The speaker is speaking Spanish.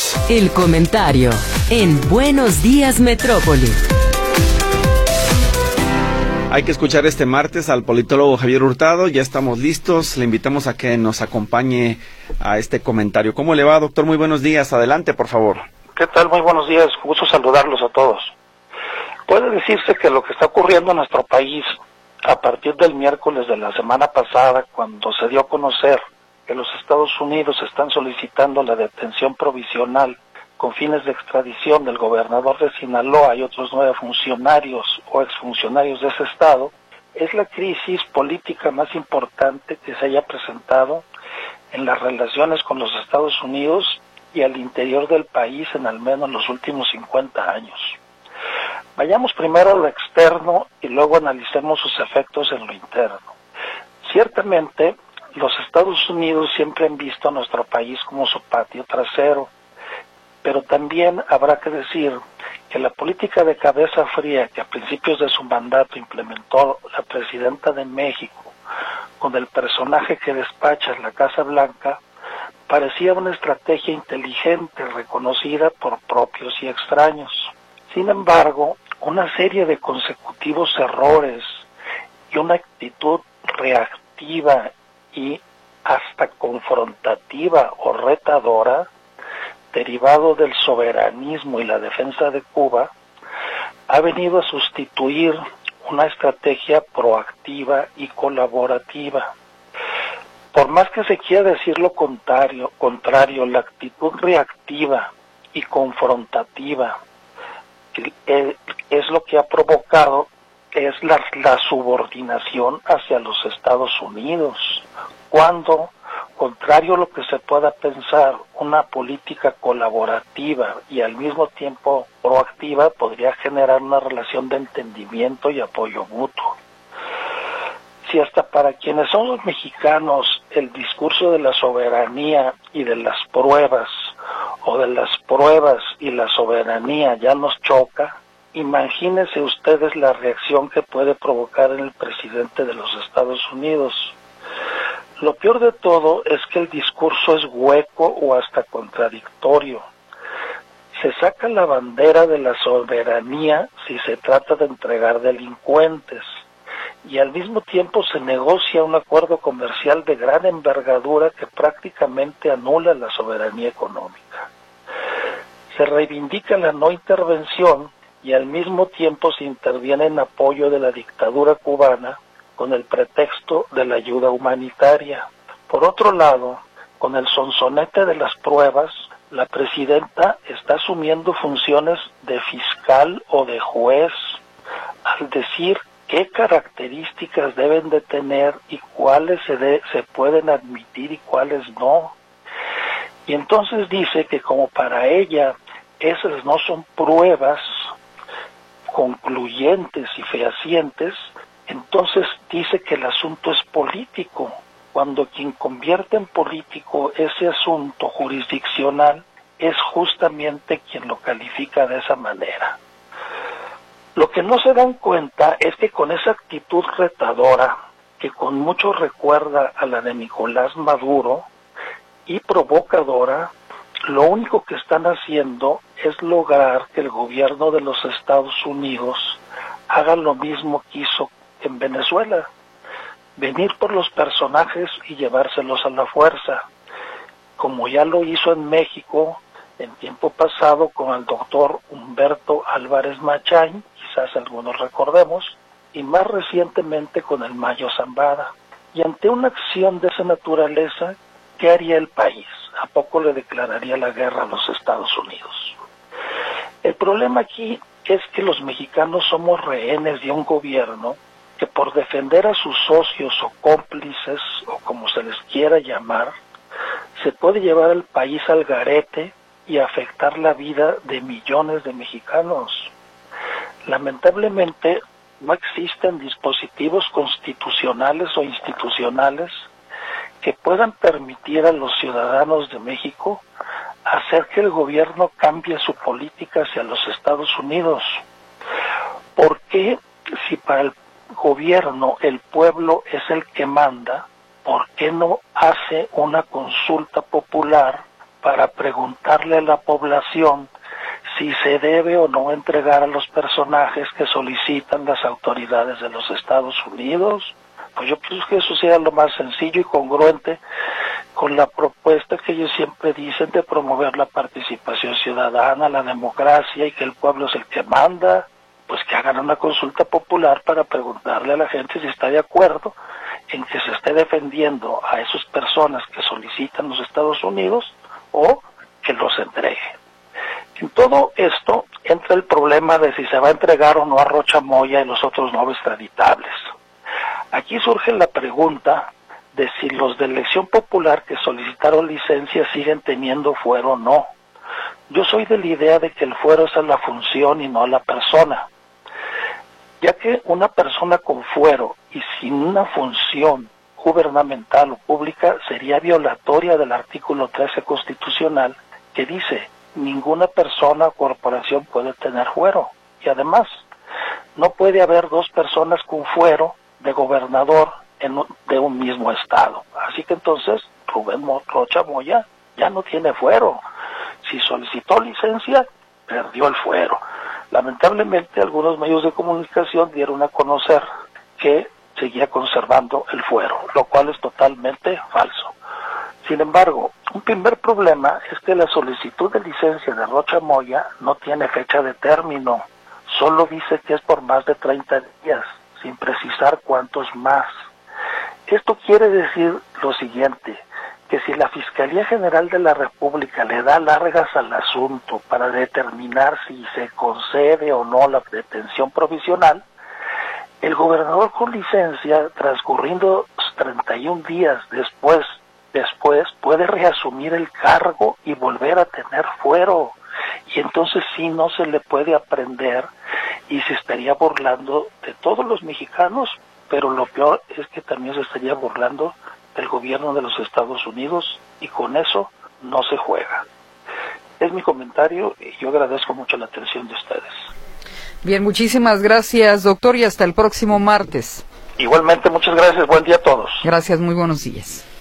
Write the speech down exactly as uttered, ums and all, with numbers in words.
El comentario en Buenos Días Metrópoli. Hay que escuchar este martes al politólogo Javier Hurtado. Ya estamos listos. Le invitamos a que nos acompañe a este comentario. ¿Cómo le va, doctor? Muy buenos días. Adelante, por favor. ¿Qué tal? Muy buenos días. Gusto saludarlos a todos. Puede decirse que lo que está ocurriendo en nuestro país a partir del miércoles de la semana pasada, cuando se dio a conocer que los Estados Unidos están solicitando la detención provisional con fines de extradición del gobernador de Sinaloa y otros nueve funcionarios o exfuncionarios de ese estado, es la crisis política más importante que se haya presentado en las relaciones con los Estados Unidos y al interior del país en al menos los últimos cincuenta años. Vayamos primero a lo externo y luego analicemos sus efectos en lo interno. Ciertamente, los Estados Unidos siempre han visto a nuestro país como su patio trasero, pero también habrá que decir que la política de cabeza fría que a principios de su mandato implementó la presidenta de México con el personaje que despacha en la Casa Blanca parecía una estrategia inteligente reconocida por propios y extraños. Sin embargo, una serie de consecutivos errores y una actitud reactiva y hasta confrontativa o retadora derivado del soberanismo y la defensa de Cuba, ha venido a sustituir una estrategia proactiva y colaborativa. Por más que se quiera decir lo contrario, contrario, la actitud reactiva y confrontativa es lo que ha provocado es la, la subordinación hacia los Estados Unidos, cuando, contrario a lo que se pueda pensar, una política colaborativa y al mismo tiempo proactiva podría generar una relación de entendimiento y apoyo mutuo. Si hasta para quienes son los mexicanos el discurso de la soberanía y de las pruebas, o de las pruebas y la soberanía ya nos choca, imagínense ustedes la reacción que puede provocar en el presidente de los Estados Unidos. Lo peor de todo es que el discurso es hueco o hasta contradictorio. Se saca la bandera de la soberanía si se trata de entregar delincuentes, y al mismo tiempo se negocia un acuerdo comercial de gran envergadura que prácticamente anula la soberanía económica. Se reivindica la no intervención y al mismo tiempo se interviene en apoyo de la dictadura cubana con el pretexto de la ayuda humanitaria. Por otro lado, con el sonsonete de las pruebas, la presidenta está asumiendo funciones de fiscal o de juez al decir qué características deben de tener y cuáles se, de, se pueden admitir y cuáles no. Y entonces dice que como para ella esas no son pruebas concluyentes y fehacientes, entonces dice que el asunto es político, cuando quien convierte en político ese asunto jurisdiccional es justamente quien lo califica de esa manera. Lo que no se dan cuenta es que con esa actitud retadora, que con mucho recuerda a la de Nicolás Maduro, y provocadora, lo único que están haciendo es lograr que el gobierno de los Estados Unidos haga lo mismo que hizo en Venezuela, venir por los personajes y llevárselos a la fuerza, como ya lo hizo en México en tiempo pasado con el doctor Humberto Álvarez Machain, quizás algunos recordemos, y más recientemente con el Mayo Zambada. Y ante una acción de esa naturaleza, ¿qué haría el país? ¿A poco le declararía la guerra a los Estados Unidos? El problema aquí es que los mexicanos somos rehenes de un gobierno que por defender a sus socios o cómplices, o como se les quiera llamar, se puede llevar al país al garete y afectar la vida de millones de mexicanos. Lamentablemente, no existen dispositivos constitucionales o institucionales que puedan permitir a los ciudadanos de México hacer que el gobierno cambie su política hacia los Estados Unidos. ¿Por qué, si para el gobierno el pueblo es el que manda, por qué no hace una consulta popular para preguntarle a la población si se debe o no entregar a los personajes que solicitan las autoridades de los Estados Unidos. Pues yo pienso que eso sea lo más sencillo y congruente con la propuesta que ellos siempre dicen de promover la participación ciudadana, la democracia y que el pueblo es el que manda. Pues que hagan una consulta popular para preguntarle a la gente si está de acuerdo en que se esté defendiendo a esas personas que solicitan los Estados Unidos o que los entregue. En todo esto entra el problema de si se va a entregar o no a Rocha Moya y los otros nueve extraditables. Aquí surge la pregunta de si los de elección popular que solicitaron licencia siguen teniendo fuero o no. Yo soy de la idea de que el fuero es a la función y no a la persona, ya que una persona con fuero y sin una función gubernamental o pública sería violatoria del artículo trece constitucional que dice ninguna persona o corporación puede tener fuero, y además no puede haber dos personas con fuero de gobernador en un, de un mismo estado. Así que entonces Rubén Rocha Moya ya no tiene fuero. Si solicitó licencia, perdió el fuero. Lamentablemente algunos medios de comunicación dieron a conocer que seguía conservando el fuero, lo cual es totalmente falso. Sin embargo, un primer problema es que la solicitud de licencia de Rocha Moya no tiene fecha de término, solo dice que es por más de treinta días, sin precisar cuántos más. Esto quiere decir lo siguiente, que si la Fiscalía General de la República le da largas al asunto para determinar si se concede o no la detención provisional, el gobernador con licencia, transcurriendo treinta y un días después, después puede reasumir el cargo y volver a tener fuero, y entonces sí no se le puede aprender y se estaría burlando de todos los mexicanos, pero lo peor es que también se estaría burlando del gobierno de los Estados Unidos, y con eso no se juega. Es mi comentario y yo agradezco mucho la atención de ustedes. Bien, muchísimas gracias, doctor, y hasta el próximo martes. Igualmente, muchas gracias, buen día a todos. Gracias, muy buenos días.